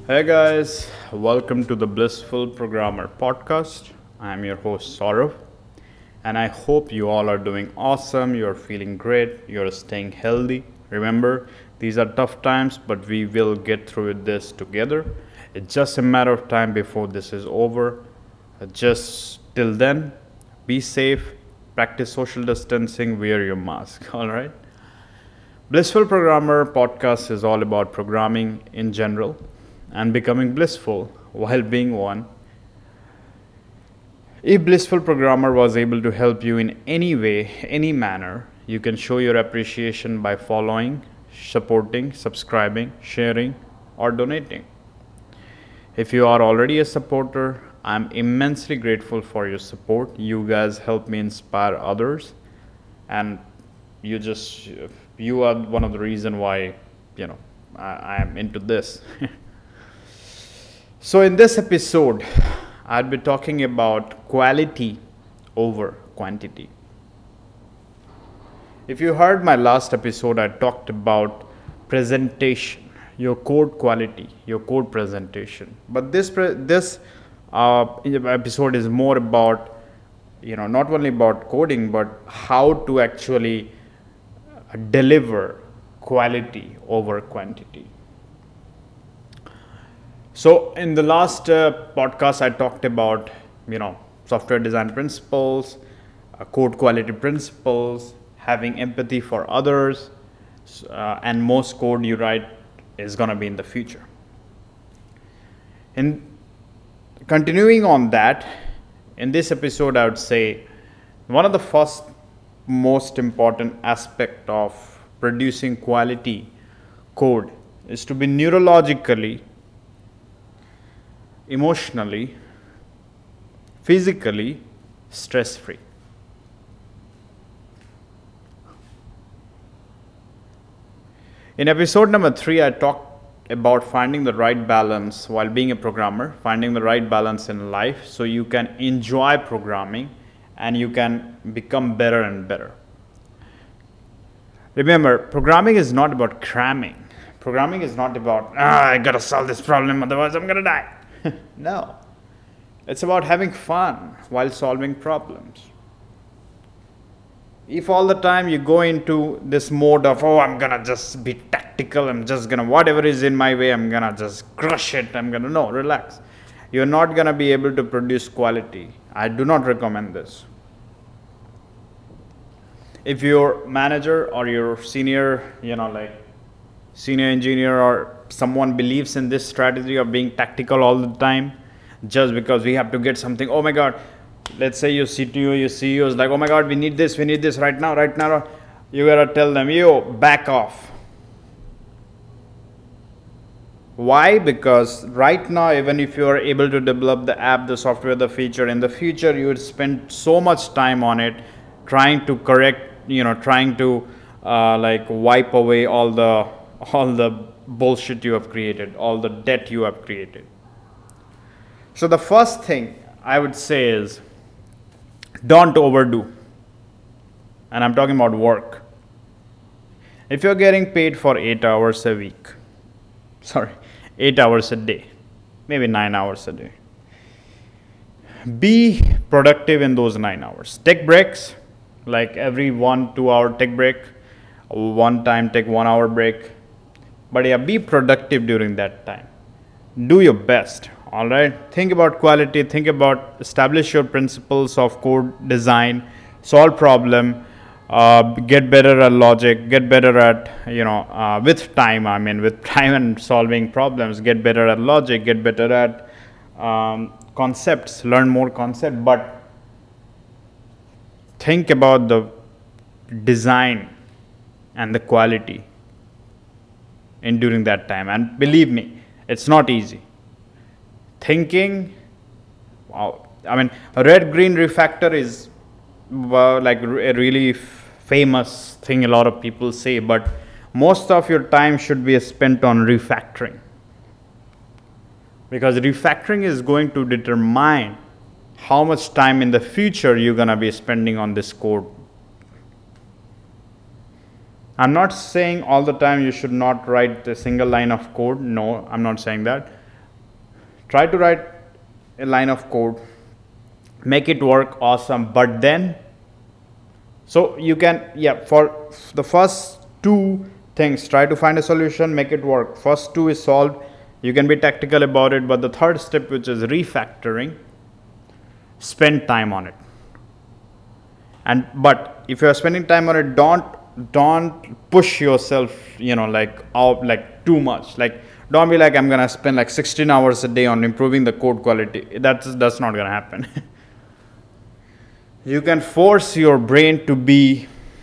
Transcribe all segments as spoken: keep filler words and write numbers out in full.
Hey guys, welcome to the Blissful Programmer podcast. I'm your host Saurav, and I hope you all are doing awesome. You're feeling great, you're staying healthy. Remember, these are tough times, but we will get through this together. It's just a matter of time before this is over. Uh, Just till then, be safe, practice social distancing, wear your mask, all right? Blissful Programmer podcast is all about programming in general and becoming blissful while being one. If Blissful Programmer was able to help you in any way, any manner, you can show your appreciation by following, supporting, subscribing, sharing, or donating. If you are already a supporter, I'm immensely grateful for your support. You guys help me inspire others, and you just you are one of the reason why you know I, I am into this. So in this episode, I'll be talking about quality over quantity. If you heard my last episode, I talked about presentation, your code quality, your code presentation. But this pre- this uh, episode is more about you know not only about coding but how to actually deliver quality over quantity. So in the last uh, podcast, I talked about you know software design principles, uh, code quality principles, having empathy for others, uh, and most code you write is gonna be in the future. In continuing on that, in this episode, I would say one of the first most important aspect of producing quality code is to be neurologically, emotionally, physically stress free. In episode number three, I talked about finding the right balance while being a programmer, finding the right balance in life so you can enjoy programming and you can become better and better. Remember, programming is not about cramming. Programming is not about, ah, I gotta solve this problem, otherwise I'm gonna die. No. It's about having fun while solving problems. If all the time you go into this mode of, oh, I'm gonna just be tactical, I'm just gonna, whatever is in my way, I'm gonna just crush it, I'm gonna, no, relax. You're not gonna be able to produce quality. I do not recommend this. If your manager or your senior, you know, like senior engineer or someone believes in this strategy of being tactical all the time, just because we have to get something, oh my God, let's say your C T O, your C E O is like, oh my God, we need this, we need this right now, right now. You gotta tell them, yo, back off. Why? Because right now, even if you are able to develop the app, the software, the feature, in the future, you would spend so much time on it trying to correct, you know, trying to uh, like wipe away all the all the bullshit you have created, all the debt you have created. So the first thing I would say is don't overdo. And I'm talking about work. If you're getting paid for eight hours a week, sorry, eight hours a day, maybe nine hours a day, be productive in those nine hours. Take breaks, like every one, two hour take break, one time take one hour break. But yeah, be productive during that time. Do your best. All right. Think about quality. Think about establish your principles of code design, solve problem, uh, get better at logic, get better at you know uh, with time. I mean, with time and solving problems, get better at logic, get better at um, concepts, learn more concept. But think about the design and the quality in during that time. And believe me, it's not easy. Thinking, wow, I mean, red green refactor is well, like a really f- famous thing a lot of people say, but most of your time should be spent on refactoring because refactoring is going to determine how much time in the future you're going to be spending on this code. I'm not saying all the time you should not write a single line of code. No, I'm not saying that. Try to write a line of code, make it work awesome, but then, so you can, yeah, for the first two things, try to find a solution, make it work. First two is solved, you can be tactical about it, but the third step, which is refactoring, spend time on it. And but if you are spending time on it, don't don't push yourself, you know, like out like too much. Like don't be like, I'm gonna spend like sixteen hours a day on improving the code quality. That's that's not gonna happen. You can force your brain to be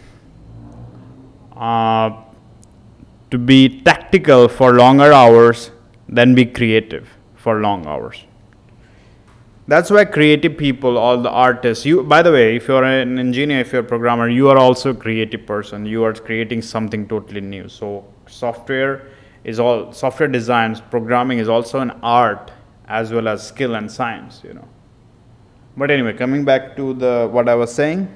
uh, to be tactical for longer hours than be creative for long hours. That's why creative people, all the artists, you, by the way, if you're an engineer, if you're a programmer, you are also a creative person. You are creating something totally new. So software is all, software design, programming is also an art as well as skill and science, you know. But anyway, coming back to the, what I was saying,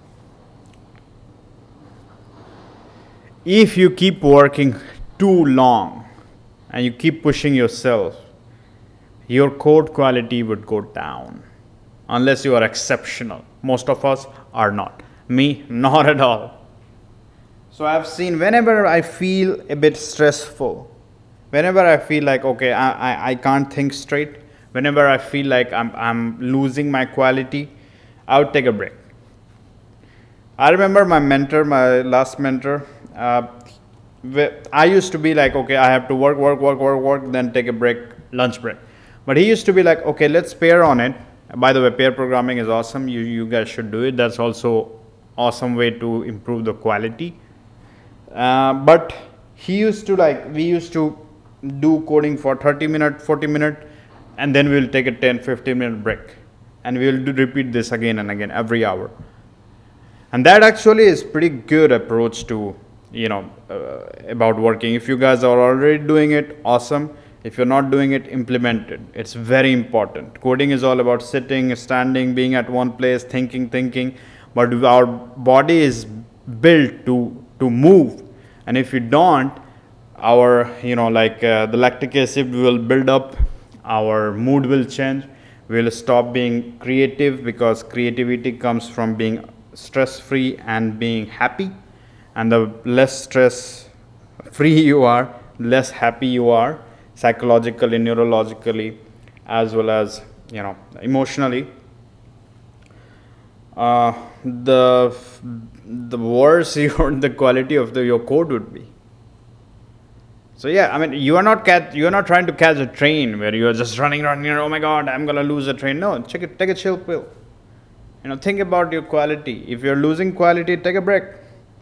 if you keep working too long and you keep pushing yourself, your code quality would go down unless you are exceptional. Most of us are not. Me, not at all. So I've seen whenever I feel a bit stressful, whenever I feel like, okay, I, I, I can't think straight, whenever I feel like I'm, I'm losing my quality, I would take a break. I remember my mentor, my last mentor, uh, I used to be like, okay, I have to work, work, work, work, work, then take a break, lunch break. But he used to be like, okay, let's pair on it. By the way, pair programming is awesome. You you guys should do it. That's also awesome way to improve the quality. Uh, but he used to like, we used to do coding for thirty minutes, forty minutes, and then we'll take a ten, fifteen minute break. And we'll do, repeat this again and again every hour. And that actually is pretty good approach to, you know, uh, about working. If you guys are already doing it, awesome. If you're not doing it, implement it. It's very important. Coding is all about sitting, standing, being at one place, thinking, thinking. But our body is built to to move. And if you don't, our, you know, like uh, the lactic acid will build up, our mood will change. We'll stop being creative because creativity comes from being stress-free and being happy. And the less stress-free you are, less happy you are. Psychologically, neurologically, as well as, you know, emotionally, uh, the the worse your the quality of the your code would be. So yeah, I mean, you are not catch, you are not trying to catch a train where you are just running around here. Oh my God, I'm gonna lose a train. No, check it, take a chill pill. You know, think about your quality. If you're losing quality, take a break.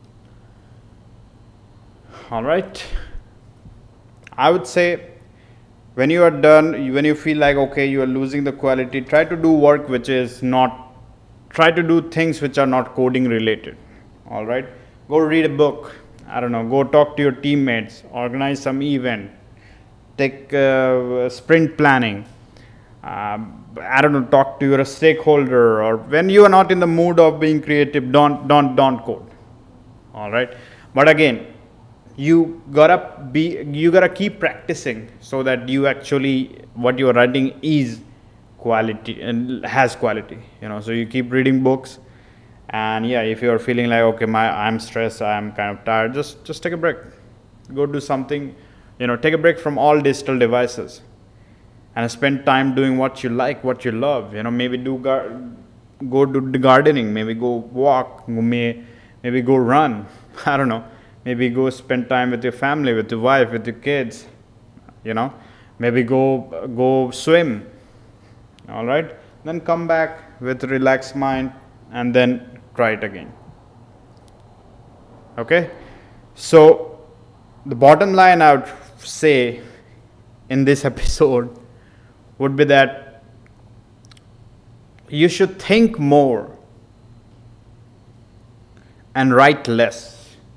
All right. I would say, when you are done, when you feel like, okay, you are losing the quality, try to do work which is not, try to do things which are not coding related. All right. Go read a book. I don't know. Go talk to your teammates. Organize some event. Take uh, sprint planning. Uh, I don't know. Talk to your stakeholder. Or when you are not in the mood of being creative, don't don't don't code. All right. But again, you gotta be, you gotta keep practicing so that you actually, what you're writing is quality and has quality, you know. So you keep reading books, and yeah, if you're feeling like, okay, my I'm stressed, I'm kind of tired, just just take a break, go do something, you know, take a break from all digital devices and spend time doing what you like, what you love, you know. Maybe do gar- go do the gardening, maybe go walk, may maybe go run, I don't know. Maybe go spend time with your family, with your wife, with your kids, you know. Maybe go go swim, all right. Then come back with a relaxed mind and then try it again. Okay. So the bottom line I would say in this episode would be that you should think more and write less.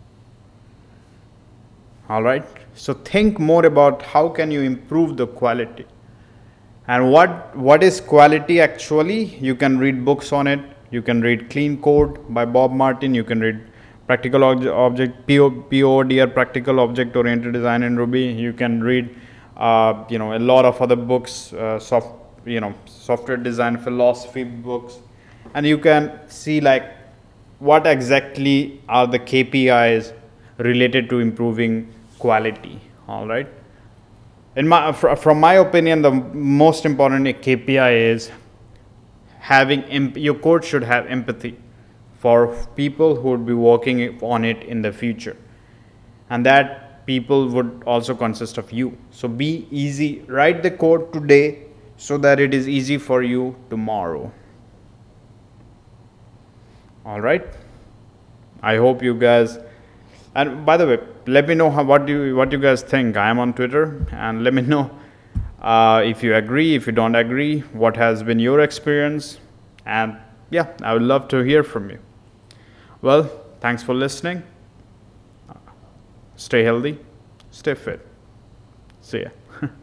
All right. So think more about how can you improve the quality, and what what is quality actually. You can read books on it. You can read Clean Code by Bob Martin. You can read Practical Object P O D or Practical Object Oriented Design in Ruby. You can read uh, you know, a lot of other books, uh, soft, you know, software design philosophy books, and you can see like what exactly are the K P Is related to improving quality. All right. In my, from my opinion, the most important K P I is having your code should have empathy for people who would be working on it in the future, and that people would also consist of you. So be easy, write the code today so that it is easy for you tomorrow. All right, I hope you guys, and by the way, let me know how, what do you, what you guys think. I am on Twitter, and let me know uh, if you agree, if you don't agree, what has been your experience, and yeah, I would love to hear from you. Well, thanks for listening. Stay healthy, stay fit. See ya.